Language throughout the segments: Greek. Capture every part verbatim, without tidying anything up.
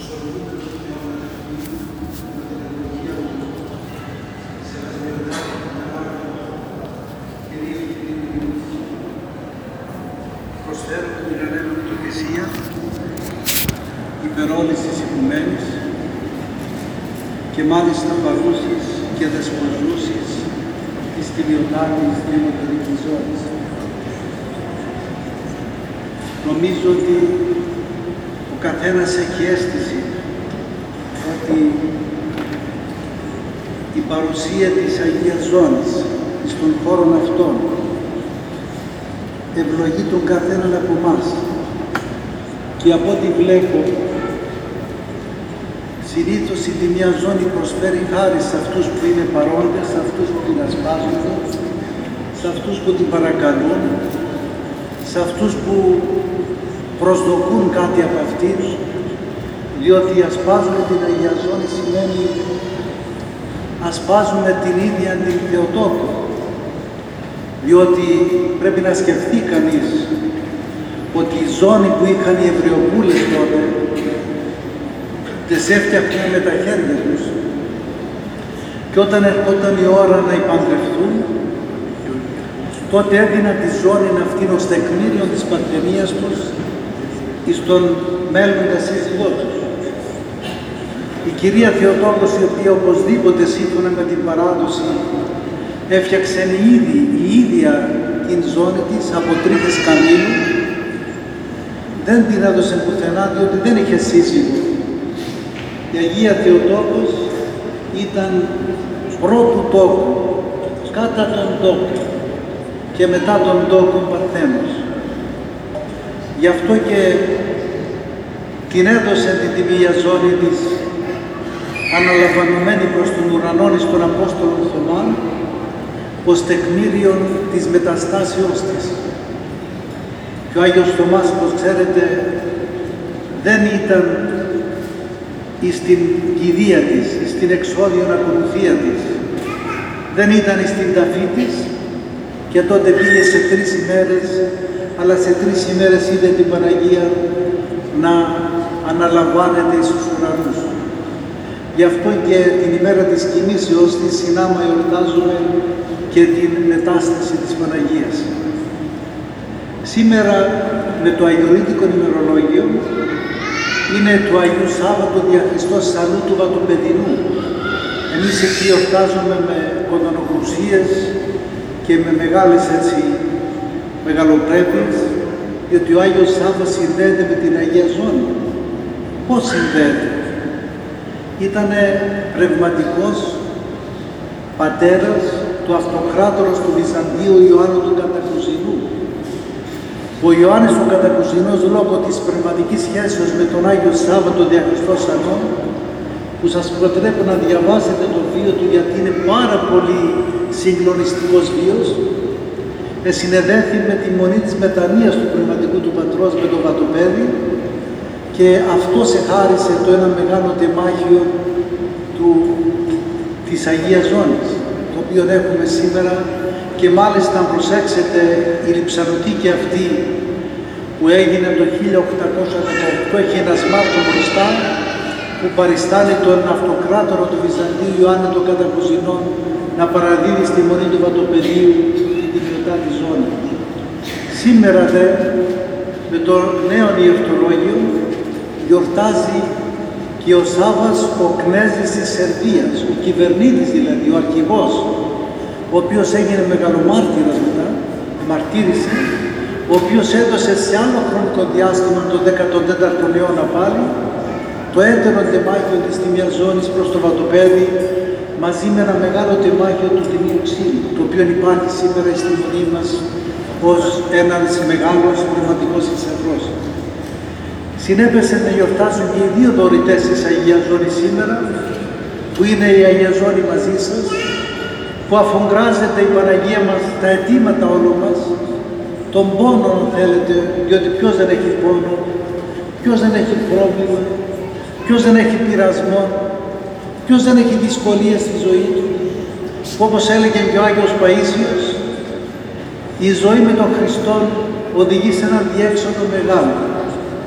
Προσφέρω την Ιερανέλο του Εκκλησία υπέρ όλης της οικουμένης και μάλιστα παρούσης και δεσποζούσης της τιμιωτάτης δημοκρατικής ζώνης. Νομίζω ότι ο καθένας έχει αίσθηση ότι η παρουσία της Αγίας Ζώνης στον χώρο αυτόν ευλογεί τον καθέναν από εμάς και από ό,τι βλέπω συνήθως η μια ζώνη προσφέρει χάρη σε αυτούς που είναι παρόντες, σε αυτούς που την ασπάζονται, σε αυτούς που την παρακαλούν, σε αυτούς που προσδοκούν κάτι από αυτήν, διότι ασπάζουμε την Αγία Ζώνη σημαίνει ασπάζουμε την ίδια την Θεοτόκο. Διότι πρέπει να σκεφτεί κανείς ότι η ζώνη που είχαν οι Εβραιοπούλες τότε τις έφτιαχναν με τα χέρια τους και όταν ερχόταν η ώρα να υπαντρευτούν τότε έδιναν τη ζώνη αυτήν ως τεκμήριο της παρθενίας τους εις τον μέλλοντα σύζυγό τους. Η κυρία Θεοτόκος, η οποία οπωσδήποτε σύμφωνα με την παράδοση έφτιαξε ήδη η ίδια την ζώνη της από τρίχες καμήλου, δεν την έδωσε πουθενά διότι δεν είχε σύζυγο. Η Αγία Θεοτόκος ήταν πρώτου τόκου, κάτα τον τόκο και μετά τον τόκο Παρθένος. Γι' αυτό και την έδωσε την τιμία ζώνη της αναλαμβανωμένη προς τον ουρανό εις τον Απόστολο Θωμά ως τεκμήριον της μεταστάσεως της. Και ο Άγιος Θωμάς, όπως ξέρετε, δεν ήταν στην κηδεία της, στην εξόδιον ακολουθία της. Δεν ήταν στην ταφή της και τότε πήγε σε τρεις ημέρες, αλλά σε τρεις ημέρες είδε την Παναγία να αναλαμβάνεται στους ουρανούς. Γι' αυτό και την ημέρα της κοιμήσεως της συνάμα εορτάζουμε και την μετάσταση της Παναγίας. Σήμερα με το Αγιορείτικο ημερολόγιο είναι του Αγίου Σάββατο δια Χριστός Σαλού του Βατοπεδινού. Εμείς εκεί εορτάζουμε με κοντονοκρουσίες και με μεγάλες έτσι μεγαλοπρέπειες, διότι ο Άγιος Σάββας συνδέεται με την Αγία Ζώνη. Πώς συνδέεται? Ήτανε πνευματικός πατέρας του αυτοκράτορος του Βυζαντίου Ιωάννου του Κατακουζινού. Ο Ιωάννης ο Κατακουζινός, λόγω της πνευματικής σχέσεως με τον Άγιο Σάββατο δια Χριστός Σαλών, που σας προτρέπω να διαβάσετε το βίο του γιατί είναι πάρα πολύ συγκλονιστικός βίος, συνεδέθη με τη μονή της μετανοίας του πνευματικού του πατρός με το Βατοπέδι και αυτό εχάρισε το ένα μεγάλο τεμάχιο του, της Αγίας Ζώνης, το οποίο έχουμε σήμερα και μάλιστα αν προσέξετε η λειψανωτήκη αυτή που έγινε το χίλια οκτακόσια δεκαοκτώ έχει ένα σμάρτο μπροστά που παριστάνει τον αυτοκράτορο του Βυζαντίου Ιωάννη των Κατακουζινών να παραδίδει στη μονή του Βατοπεδίου την τιμιωτά της ζώνη. Σήμερα δε με το νέο ιερτολόγιο γιορτάζει και ο Σάββας ο Κνέζης της Σερβίας, ο κυβερνήτης δηλαδή, ο αρχηγός, ο οποίος έγινε μεγαλομάρτυρας μετά, μαρτύρησε, ο οποίος έδωσε σε άλλο χρονικό διάστημα, το δέκατο τέταρτο αιώνα πάλι, το έτερο τεμάχιο της Τιμιάς Ζώνης προς το Βατοπέδι, μαζί με ένα μεγάλο τεμάχιο του Τιμίου Ξύλου, το οποίο υπάρχει σήμερα στη μονή μας ως ένας μεγάλος πνευματικός θησαυρός. Συνέπεσε να γιορτάσουν και οι δύο δωρητές της Αγίας Ζώνης σήμερα, που είναι η Αγία Ζώνη μαζί σας, που αφογκράζεται η Παναγία μας τα αιτήματα όλων μας, τον πόνο αν θέλετε, διότι ποιος δεν έχει πόνο, ποιος δεν έχει πρόβλημα, ποιος δεν έχει πειρασμό, ποιος δεν έχει δυσκολία στη ζωή του. Όπως έλεγε και ο Άγιος Παΐσιος, η ζωή με τον Χριστό οδηγεί σε έναν διέξοδο μεγάλο.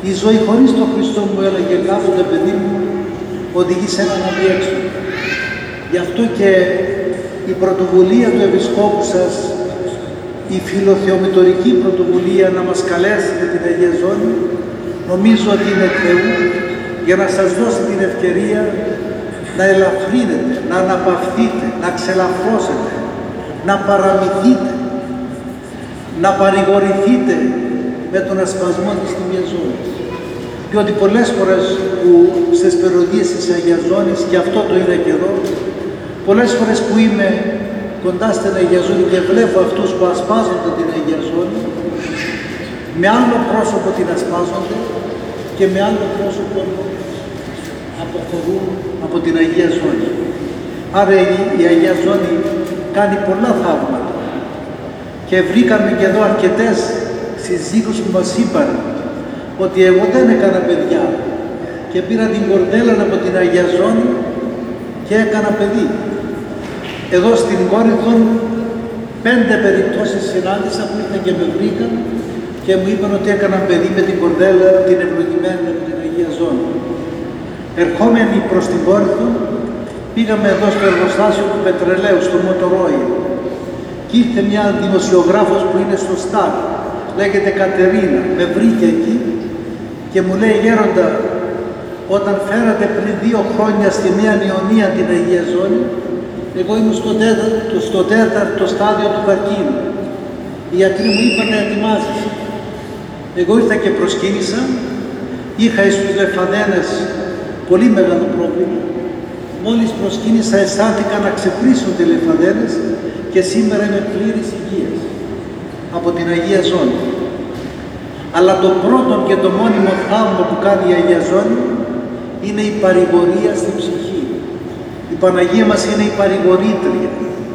Η ζωή χωρίς τον Χριστό, μου έλεγε κάποτε παιδί μου, οδηγεί σε έναν αδιέξοδο. Γι' αυτό και η πρωτοβουλία του Επισκόπου σας, η φιλοθεομητορική πρωτοβουλία να μας καλέσει με την Αγία Ζώνη, νομίζω ότι είναι Θεού για να σας δώσει την ευκαιρία να ελαφρύνετε, να αναπαυθείτε, να ξελαφρώσετε, να παραμυθείτε, να παρηγορηθείτε με τον ασπασμό της Τιμίας Ζώνης. Διότι πολλές φορές που στις περιοδίες της Αγίας Ζώνης, και αυτό το είδα και εδώ, πολλές φορές που είμαι κοντά στην Αγία Ζώνη και βλέπω αυτούς που ασπάζονται την Αγία Ζώνη, με άλλο πρόσωπο την ασπάζονται και με άλλο πρόσωπο αποχωρούν από την Αγία Ζώνη. Άρα η Αγία Ζώνη κάνει πολλά θαύματα. Και βρήκαμε και εδώ αρκετές συζύγους που μας είπαν ότι εγώ δεν έκανα παιδιά και πήρα την κορδέλα από την Αγία Ζώνη και έκανα παιδί. Εδώ στην Κόρινθο πέντε περιπτώσεις συνάντησα που ήρθαν και με βρήκαν και μου είπαν ότι έκανα παιδί με την κορδέλα την ευλογημένη από την Αγία Ζώνη. Ερχόμενοι προς την Κόρινθο, πήγαμε εδώ στο εργοστάσιο του πετρελαίου, στο Μοτορόι. Και ήρθε μια δημοσιογράφος που είναι στο Σταρ, λέγεται Κατερίνα, με βρήκε εκεί και μου λέει, γέροντα, όταν φέρατε πριν δύο χρόνια στη Νέα Ιωνία την Αγία Ζώνη, εγώ ήμουν στο τέταρτο, στο τέταρτο στάδιο του καρκίνου. Οι γιατροί μου είπαν να ετοιμάζεσαι. Εγώ ήρθα και προσκύνησα, είχα στους λεφαδένες πολύ μεγάλο πρόβλημα. Μόλις προσκύνησα αισθάνθηκα να ξεπρίσουν οι λεφαδένες και σήμερα είμαι πλήρης υγείας από την Αγία Ζώνη. Αλλά το πρώτο και το μόνιμο θαύμα που κάνει η Αγία Ζώνη είναι η παρηγορία στην ψυχή. Η Παναγία μας είναι η παρηγορήτρια,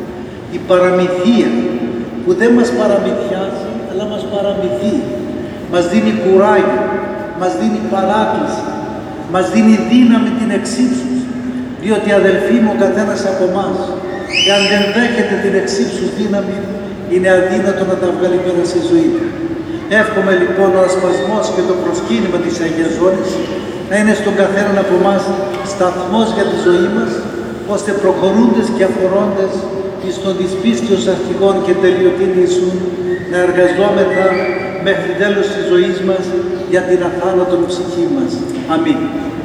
η παραμυθία που δεν μας παραμυθιάζει αλλά μας παραμυθεί. Μας δίνει κουράγιο, μας δίνει παράκληση, μας δίνει δύναμη την εξύψωση. Διότι αδελφοί μου, ο καθένας από εμάς, εάν δεν δέχεται την εξύψους δύναμη, είναι αδύνατο να τα βγάλει πέρα στη ζωή του. Εύχομαι λοιπόν ο ασπασμός και το προσκύνημα της Αγίας Ζώνης να είναι στον καθέναν από εμάς σταθμός για τη ζωή μας, ώστε προχωρούντες και αφορώντες εις τον της πίστεως αρχηγών και τελειωτήν Ιησούν, να εργαζόμεθα μέχρι τέλος της ζωής μας για την αθάνατον ψυχή μας. Αμήν.